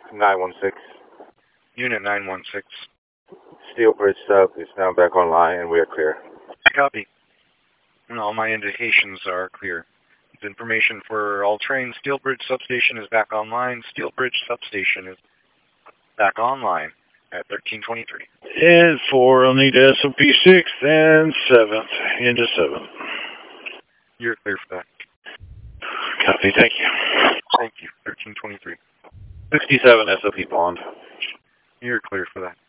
916. Unit 916. Steel Bridge sub is now back online and we are clear. Copy. And all my indications are clear. It's information for all trains. Steel Bridge substation is back online. Steel Bridge substation is back online at 1323. And 4, I'll need SOP 6th and 7th into 7th. You're clear for that. Copy, thank you. Thank you. 1323. 67 SOP Bond. You're clear for that.